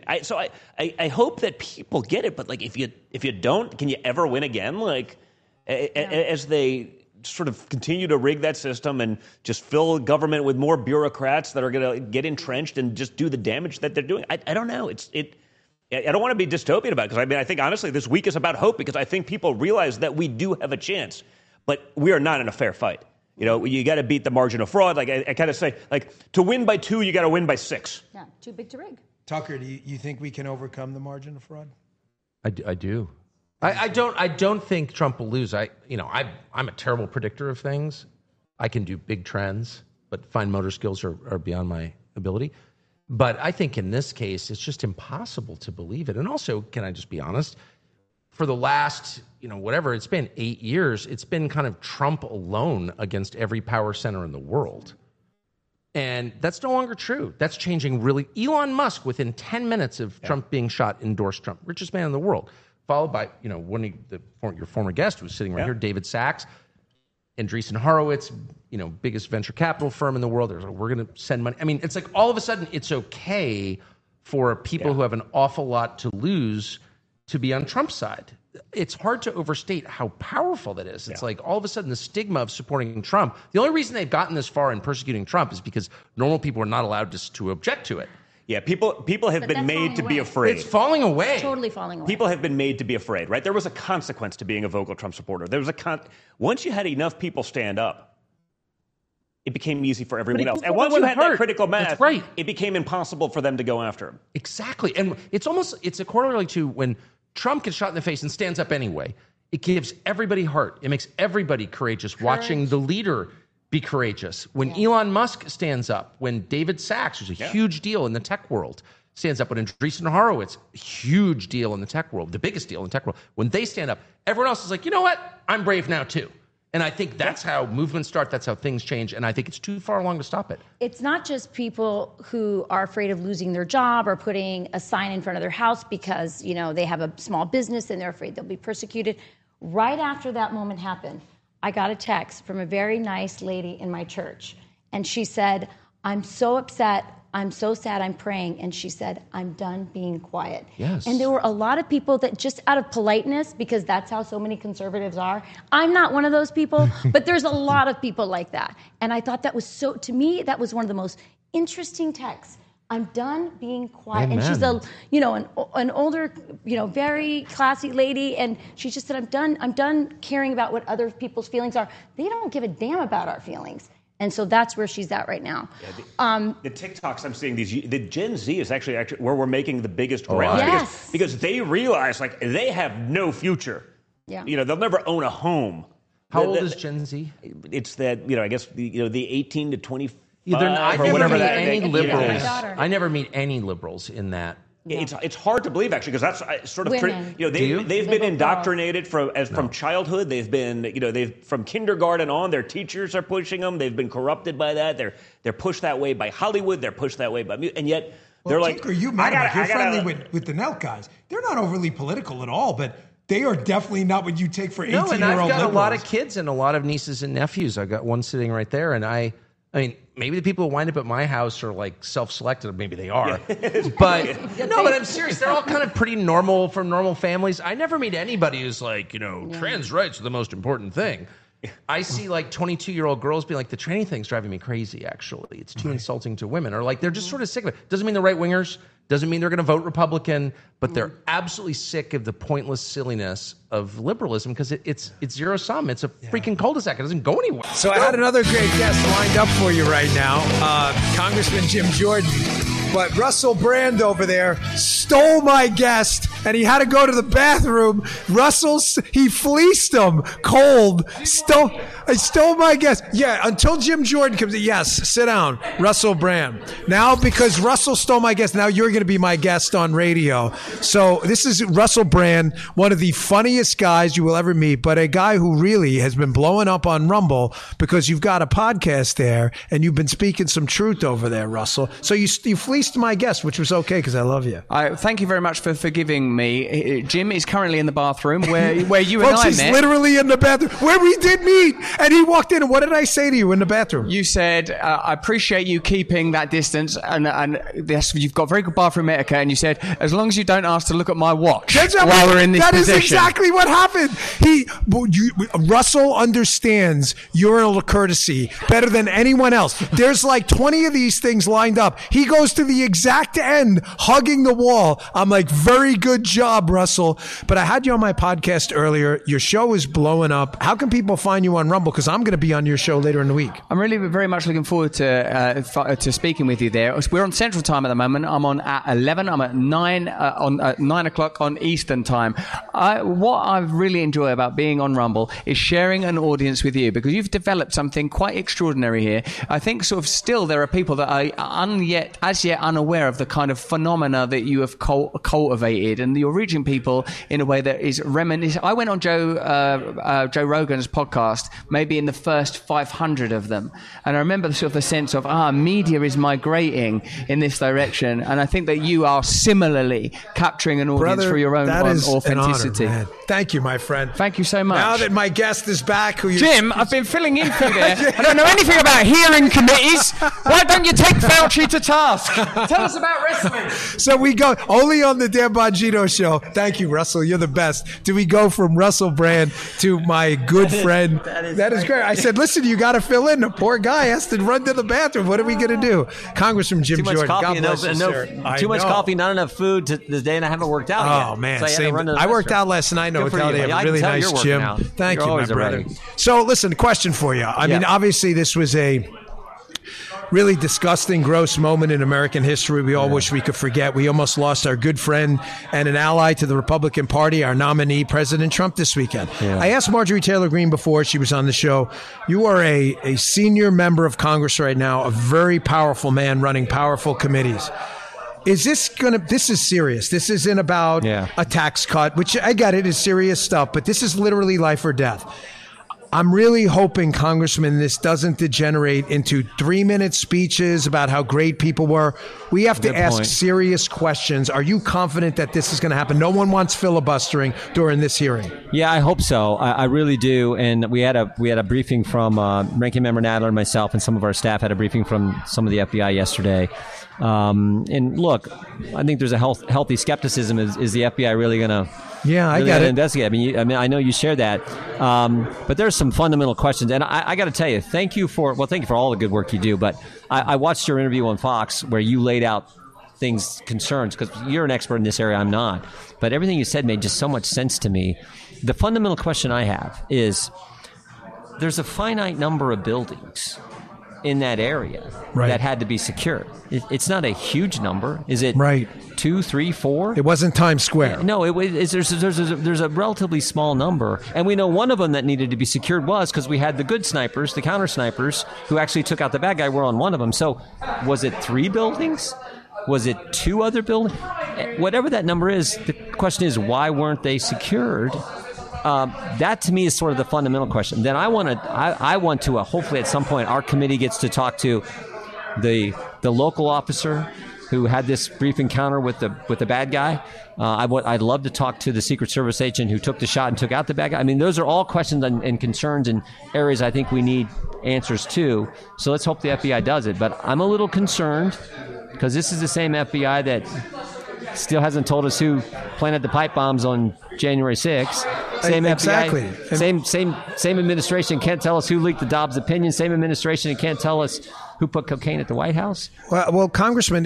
I hope that people get it. But like, if you don't, can you ever win again? Like, as they sort of continue to rig that system and just fill government with more bureaucrats that are going to get entrenched and just do the damage that they're doing. I don't know. I don't want to be dystopian about it because I think honestly this week is about hope because I think people realize that we do have a chance, but we are not in a fair fight. You got to beat the margin of fraud. Like I kind of say, like to win by 2, you got to win by 6. Yeah, too big to rig. Tucker, do you think we can overcome the margin of fraud? I do. I don't think Trump will lose. I'm a terrible predictor of things. I can do big trends, but fine motor skills are beyond my ability. But I think in this case, it's just impossible to believe it. And also, can I just be honest? For the last, it's been 8 years, it's been kind of Trump alone against every power center in the world. And that's no longer true. That's changing really. Elon Musk, within 10 minutes of Trump being shot, endorsed Trump, richest man in the world. Followed by, your former guest who was sitting right here, David Sachs, Andreessen Horowitz, biggest venture capital firm in the world. We're going to send money. I mean, it's like all of a sudden it's okay for people who have an awful lot to lose to be on Trump's side. It's hard to overstate how powerful that is. It's like all of a sudden the stigma of supporting Trump. The only reason they've gotten this far in persecuting Trump is because normal people are not allowed to object to it. Yeah, people have been made to be afraid. It's falling away. It's totally falling away. People have been made to be afraid, right? There was a consequence to being a vocal Trump supporter. Once you had enough people stand up, it became easy for everyone else. But And once you had hurt. that critical mass, That's right. it became impossible for them to go after him. Exactly. And it's a corollary to when Trump gets shot in the face and stands up anyway. It gives everybody heart. It makes everybody courageous. Watching the leader be courageous. When Elon Musk stands up, when David Sachs, who's a huge deal in the tech world, stands up, when Andreessen Horowitz, huge deal in the tech world, the biggest deal in the tech world, when they stand up, everyone else is like, you know what? I'm brave now too. And I think that's how movements start. That's how things change. And I think it's too far along to stop it. It's not just people who are afraid of losing their job or putting a sign in front of their house because, they have a small business and they're afraid they'll be persecuted. Right after that moment happened, I got a text from a very nice lady in my church. And she said, I'm so upset. I'm so sad. I'm praying. And she said, I'm done being quiet. Yes. And there were a lot of people that just out of politeness, because that's how so many conservatives are. I'm not one of those people, but there's a lot of people like that. And I thought that was to me, that was one of the most interesting texts. I'm done being quiet. Amen. And she's an older, very classy lady. And she just said, I'm done caring about what other people's feelings are. They don't give a damn about our feelings. And so that's where she's at right now. Yeah, the TikToks I'm seeing, the Gen Z is actually where we're making the biggest ground. Yes. Because they realize, they have no future. Yeah. They'll never own a home. How old is Gen Z? It's that, I guess, the 18 to 25 I or never whatever meet that any liberals. daughter. I never meet any liberals in that. It's hard to believe, actually, because that's sort of Women. they've been indoctrinated from childhood. They've been from kindergarten on. Their teachers are pushing them. They've been corrupted by that. They're pushed that way by Hollywood. They're pushed that way by music, and yet they're like, Tinker, you met them. You're friendly with the Nelk guys. They're not overly political at all, but they are definitely not what you take for 18-year-old liberals. No, and I've got a lot of kids and a lot of nieces and nephews. I got one sitting right there, and I mean, maybe the people who wind up at my house are self-selected. Maybe they are. But I'm serious. They're all kind of pretty normal, from normal families. I never meet anybody who's trans rights are the most important thing. I see 22-year-old girls being like, the tranny thing's driving me crazy, actually. It's too insulting to women. Or they're just sort of sick of it. Doesn't mean they're right-wingers. Doesn't mean they're going to vote Republican. But they're absolutely sick of the pointless silliness of liberalism because it's zero-sum. It's a freaking cul-de-sac. It doesn't go anywhere. So I had another great guest lined up for you right now, Congressman Jim Jordan. But Russell Brand over there stole my guest, and he had to go to the bathroom. He fleeced him cold. I stole my guest. Yeah, until Jim Jordan comes in. Yes, sit down, Russell Brand. Now, because Russell stole my guest, now you're going to be my guest on radio. So this is Russell Brand, one of the funniest guys you will ever meet, but a guy who really has been blowing up on Rumble because you've got a podcast there, and you've been speaking some truth over there, Russell. So you fleeced my guest, which was okay because I love you. Thank you very much for forgiving me. Jim is currently in the bathroom where you and Folks, I he's met. Literally in the bathroom where we did meet, and he walked in. And what did I say to you in the bathroom? You said, I appreciate you keeping that distance, and you've got very good bathroom etiquette, and you said, as long as you don't ask to look at my watch while we're in this that position. That is exactly what happened. Russell understands urinal courtesy better than anyone else. There's 20 of these things lined up. He goes to the exact end, hugging the wall. I'm like, very good job, Russell. But I had you on my podcast earlier. Your show is blowing up. How can people find you on Rumble? Because I'm going to be on your show later in the week. I'm really very much looking forward to speaking with you there. We're on Central Time at the moment. I'm on at 11. I'm at 9 at 9 o'clock on Eastern Time. What I really enjoy about being on Rumble is sharing an audience with you, because you've developed something quite extraordinary here. I think sort of still there are people that are as yet unaware of the kind of phenomena that you have cultivated, and you're reaching people in a way that is reminiscent. I went on Joe Rogan's podcast maybe in the first 500 of them, and I remember the sense of media is migrating in this direction, and I think that you are similarly capturing an audience for your own authenticity. An honor, thank you, my friend. Thank you so much. Now that my guest is back, Jim, I've been filling in for you there. I don't know anything about hearing committees. Why don't you take Fauci to task? Tell us about wrestling. So we go only on the Dan Bongino show. Thank you, Russell. You're the best. Do we go from Russell Brand to my good friend? That is great. I said, listen, you got to fill in. The poor guy has to run to the bathroom. What are we going to do? Congressman Jim Jordan. God bless you, sir. Too much coffee, not enough food this day, and I haven't worked out yet. Oh, man. So I worked out last night. No, they have a really nice gym. Thank you, my brother. So, listen, question for you. I mean, obviously, this was a really disgusting, gross moment in American history we all wish we could forget. We almost lost our good friend and an ally to the Republican Party, our nominee, President Trump, this weekend. I asked Marjorie Taylor Greene before she was on the show, you are a senior member of Congress right now, a very powerful man running powerful committees. This is serious. This isn't about a tax cut, which I get it is serious stuff, but this is literally life or death. I'm really hoping, Congressman, this doesn't degenerate into 3-minute speeches about how great people were. We have to ask serious questions. Are you confident that this is going to happen? No one wants filibustering during this hearing. Yeah, I hope so. I really do. And we had a briefing from Ranking Member Nadler and myself, and some of our staff had a briefing from some of the FBI yesterday. And look, I think there's a healthy skepticism. Is the FBI really going to? Yeah, I get it. Investigate. I mean, I know you share that, but there's some fundamental questions, and I got to tell you, thank you for all the good work you do. But I watched your interview on Fox where you laid out concerns, because you're an expert in this area, I'm not. But everything you said made just so much sense to me. The fundamental question I have is, there's a finite number of buildings in that area that had to be secured. It's not a huge number. Is it 2, 3, 4? It wasn't Times Square. No, there's a relatively small number. And we know one of them that needed to be secured was because we had the good snipers, the counter snipers, who actually took out the bad guy, were on one of them. So was it 3 buildings? Was it 2 other buildings? Whatever that number is, the question is, why weren't they secured? That to me is sort of the fundamental question. Then I want to hopefully at some point our committee gets to talk to the local officer who had this brief encounter with the bad guy. I'd love to talk to the Secret Service agent who took the shot and took out the bad guy. I mean, those are all questions and concerns and areas I think we need answers to. So let's hope the FBI does it. But I'm a little concerned because this is the same FBI that still hasn't told us who planted the pipe bombs on January 6th. Same exactly. FBI, same administration can't tell us who leaked the Dobbs opinion. Same administration can't tell us who put cocaine at the White House. Well, Congressman,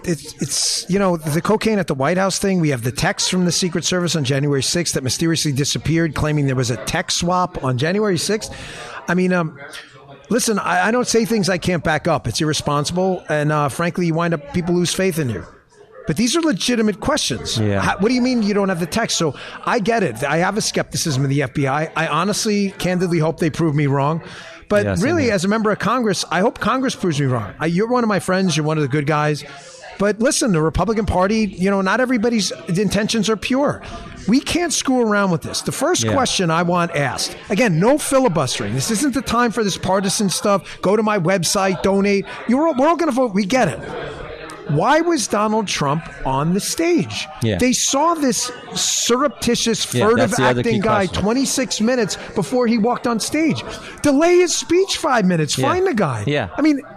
it's the cocaine at the White House thing. We have the text from the Secret Service on January 6th that mysteriously disappeared, claiming there was a text swap on January 6th. I mean, listen, I don't say things I can't back up. It's irresponsible, and frankly, you wind up people lose faith in you. But these are legitimate questions. Yeah. What do you mean you don't have the text? So I get it. I have a skepticism of the FBI. I honestly, candidly hope they prove me wrong. But really, as a member of Congress, I hope Congress proves me wrong. You're one of my friends. You're one of the good guys. But listen, the Republican Party, not everybody's intentions are pure. We can't screw around with this. The first question I want asked, again, no filibustering. This isn't the time for this partisan stuff. Go to my website, donate. We're all going to vote. We get it. Why was Donald Trump on the stage? Yeah. They saw this surreptitious, furtive acting guy 26 minutes before he walked on stage. Delay his speech 5 minutes. Find the guy. Yeah. I mean,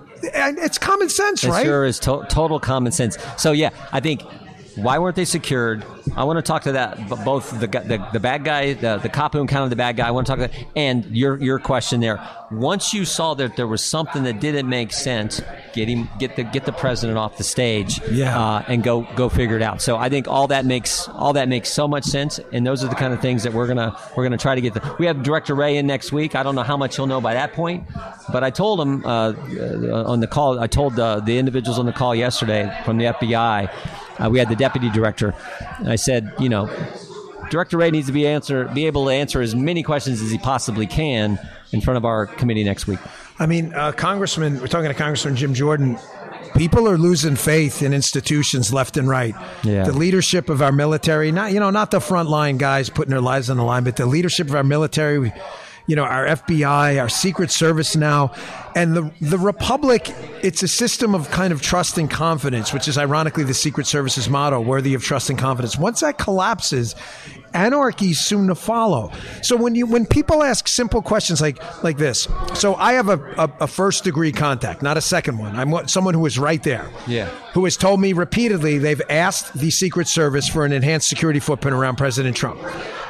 it's common sense, right? It sure is total common sense. So, I think, why weren't they secured? I want to talk to that, both the bad guy, the cop who encountered the bad guy. I want to talk to that, and your question there. Once you saw that there was something that didn't make sense, get the president off the stage, and go figure it out. So I think all that makes so much sense, and those are the kind of things that we're gonna try to get. We have Director Wray in next week. I don't know how much he'll know by that point, but I told him on the call. I told the individuals on the call yesterday from the FBI. We had the deputy director. And I said, Director Wray needs to be able to answer as many questions as he possibly can in front of our committee next week. I mean, Congressman, we're talking to Congressman Jim Jordan. People are losing faith in institutions left and right. Yeah. The leadership of our military, not the frontline guys putting their lives on the line, but the leadership of our military. Our FBI, our Secret Service now, and the Republic, it's a system of kind of trust and confidence, which is ironically the Secret Service's motto, worthy of trust and confidence. Once that collapses, anarchy is soon to follow. So when people ask simple questions like this, so I have a first degree contact, not a second one. I'm someone who is right there, who has told me repeatedly they've asked the Secret Service for an enhanced security footprint around President Trump.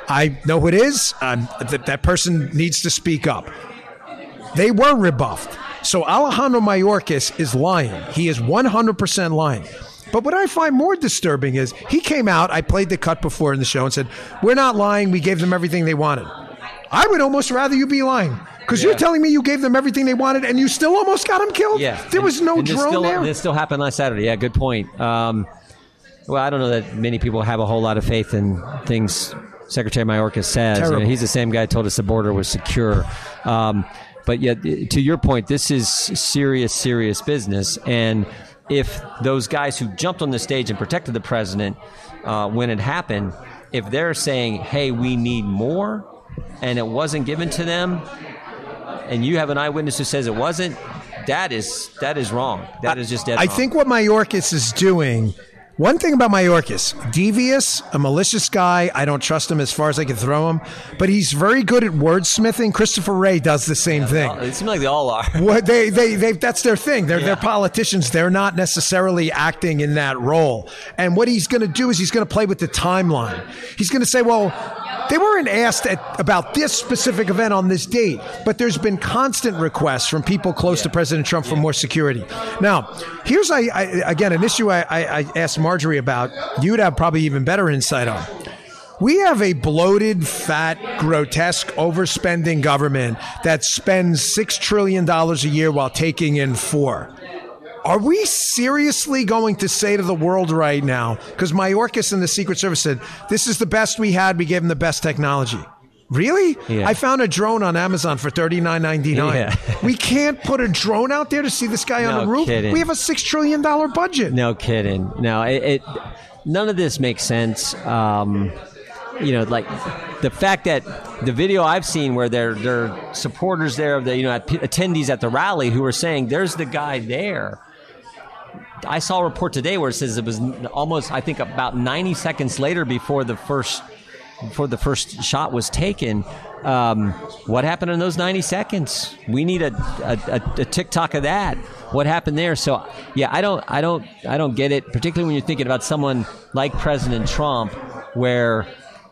I know who it is. That person needs to speak up. They were rebuffed. So Alejandro Mayorkas is lying. He is 100% lying. But what I find more disturbing is he came out, I played the cut before in the show and said, we're not lying. We gave them everything they wanted. I would almost rather you be lying. Because you're telling me you gave them everything they wanted and you still almost got them killed? Yeah. There was no drone there? This still happened last Saturday. Yeah, good point. Well, I don't know that many people have a whole lot of faith in things Secretary Mayorkas says. You know, he's the same guy who told us the border was secure. But yet, to your point, this is serious business. And if those guys who jumped on the stage and protected the president when it happened, if they're saying, hey, we need more, and it wasn't given to them, and you have an eyewitness who says it wasn't, that is wrong. That is just dead wrong. I think what Mayorkas is doing, one thing about Mayorkas, devious, a malicious guy. I don't trust him as far as I can throw him, but he's very good at wordsmithing. Christopher Wray does the same thing. It seems like they all are. What they that's their thing. They're politicians. They're not necessarily acting in that role. And what he's going to do is he's going to play with the timeline. He's going to say, well, they weren't asked about this specific event on this date, but there's been constant requests from people close to President Trump for more security. Now, here's again an issue I asked Marjorie about. You'd have probably even better insight on. We have a bloated, fat, grotesque, overspending government that spends $6 trillion a year while taking in $4. Are we seriously going to say to the world right now, because Mayorkas and the Secret Service said, this is the best we had, we gave them the best technology. Really? Yeah. I found a drone on Amazon for $39.99. Yeah. We can't put a drone out there to see this guy on the roof? Kidding. We have a $6 trillion budget. No kidding. No, none of this makes sense. Like the fact that the video I've seen where there are supporters there of the attendees at the rally who are saying there's the guy there. I saw a report today where it says it was almost, I think, about 90 seconds later before the first shot was taken. What happened in those 90 seconds? We need a TikTok of that. What happened there? So yeah, I don't get it, particularly when you're thinking about someone like President Trump, where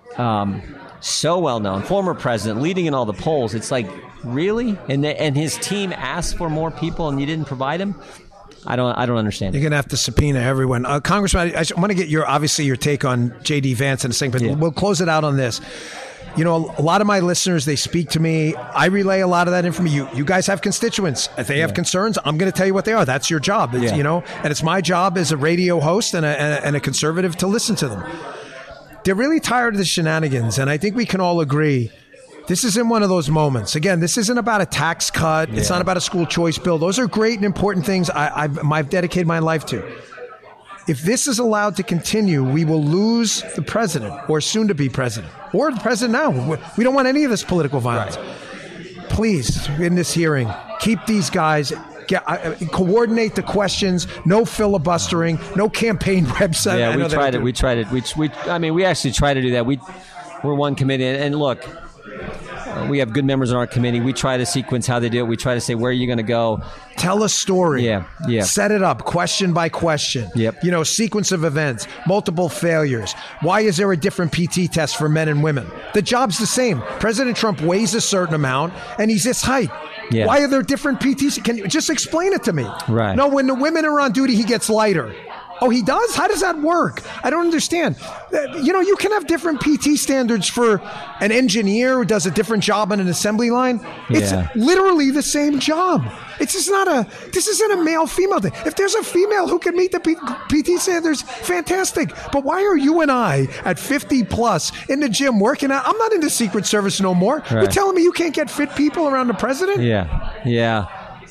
so well known, former president, leading in all the polls. It's like, really? And his team asked for more people and you didn't provide them? I don't understand. You're going to have to subpoena everyone. Congressman, I want to get your take on J.D. Vance in a second, but we'll close it out on this. You know, a lot of my listeners, they speak to me. I relay a lot of that information. You guys have constituents. If they have concerns, I'm going to tell you what they are. That's your job, and it's my job as a radio host and a conservative to listen to them. They're really tired of the shenanigans, and I think we can all agree this isn't one of those moments. Again, this isn't about a tax cut. It's not about a school choice bill. Those are great and important things I've dedicated my life to. If this is allowed to continue, we will lose the president or soon to be president or the president now. We don't want any of this political violence. Right. Please, in this hearing, keep these guys, coordinate the questions, no filibustering, no campaign website. Yeah, we tried it. We actually try to do that. We're one committee, and look, we have good members on our committee. We try to sequence how they do it. We try to say, where are you going to go? Tell a story. Yeah. Set it up, question by question. Yep. Sequence of events, multiple failures. Why is there a different PT test for men and women? The job's the same. President Trump weighs a certain amount, and he's this height. Yeah. Why are there different PTs? Can you just explain it to me? Right. No, when the women are on duty, he gets lighter. Oh, he does? How does that work? I don't understand. You can have different PT standards for an engineer who does a different job on an assembly line. It's literally the same job. This isn't a male-female thing. If there's a female who can meet the PT standards, fantastic. But why are you and I at 50 plus in the gym working out? I'm not in the Secret Service no more. Right. You're telling me you can't get fit people around the president? Yeah.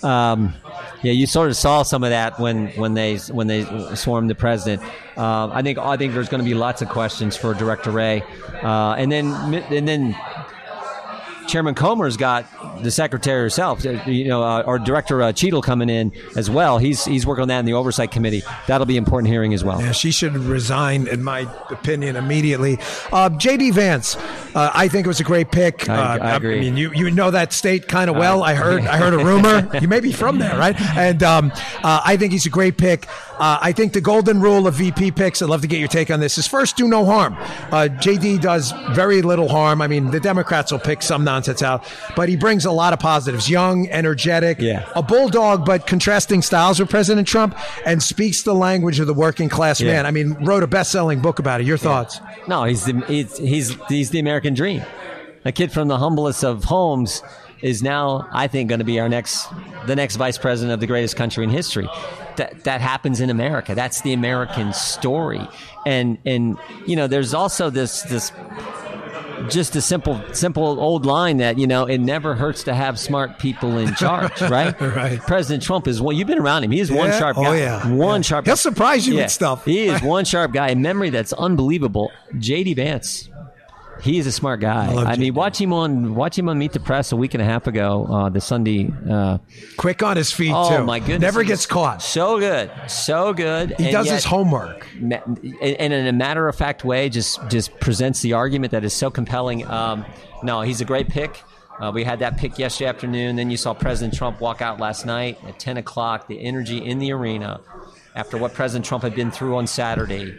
You sort of saw some of that when they swarmed the president. I think there's going to be lots of questions for Director Wray, and then Chairman Comer's got the secretary herself, or Director Cheadle coming in as well. He's working on that in the Oversight Committee. That'll be an important hearing as well. Yeah, she should resign, in my opinion, immediately. J.D. Vance, I think it was a great pick. I agree. I mean, you know that state kind of well. I heard a rumor. You may be from there, right? And I think he's a great pick. I think the golden rule of VP picks, I'd love to get your take on this, is first, do no harm. J.D. does very little harm. I mean, the Democrats will pick some nonsense out, but he brings a lot of positives. Young, energetic, a bulldog, but contrasting styles with President Trump, and speaks the language of the working class man. I mean, wrote a best-selling book about it. Your thoughts? No, he's the American dream. a kid from the humblest of homes is now, I think, going to be the next vice president of the greatest country in history. That happens in America. That's the American story. And there's also this just a simple old line that, it never hurts to have smart people in charge, right? Right. President Trump is one. You've been around him. He is one sharp guy. Oh, yeah. One sharp guy. He'll surprise you with stuff. He is one sharp guy. A memory that's unbelievable. J.D. Vance. He's a smart guy. I mean, watch him on Meet the Press a week and a half ago, the Sunday. Quick on his feet, too. Oh, my goodness. Never gets caught. So good. He does his homework. And in a matter-of-fact way, just presents the argument that is so compelling. No, he's a great pick. We had that pick yesterday afternoon. Then you saw President Trump walk out last night at 10 o'clock. The energy in the arena after what President Trump had been through on Saturday.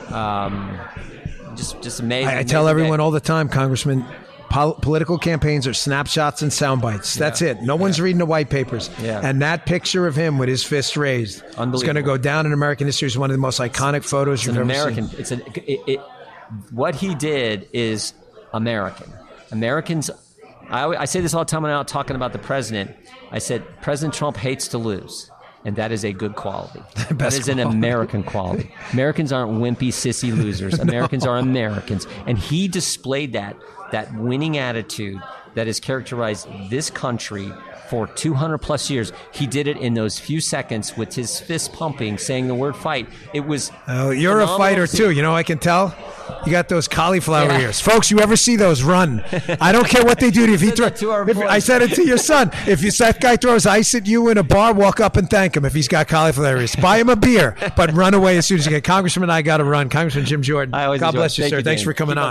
Just amazing. I tell everyone all the time, Congressman, political campaigns are snapshots and sound bites. That's it. No one's reading the white papers. Yeah. And that picture of him with his fist raised is going to go down in American history as one of the most iconic photos you've ever seen. What he did is American. Americans, I say this all the time when I'm out talking about the president. I said, President Trump hates to lose. And that is a good quality. That is an American quality. Americans aren't wimpy, sissy losers. Americans are Americans. And he displayed that winning attitude that has characterized this country for 200 plus years. He did it in those few seconds with his fist pumping, saying the word fight. It was you're a fighter too. I can tell. You got those cauliflower ears. Folks, you ever see those? Run. I don't care what they do to you. I said it to your son. If that guy throws ice at you in a bar, walk up and thank him if he's got cauliflower ears. Buy him a beer, but run away as soon as you get. Congressman, I got to run. Congressman Jim Jordan. God bless you, sir. Thanks for coming on.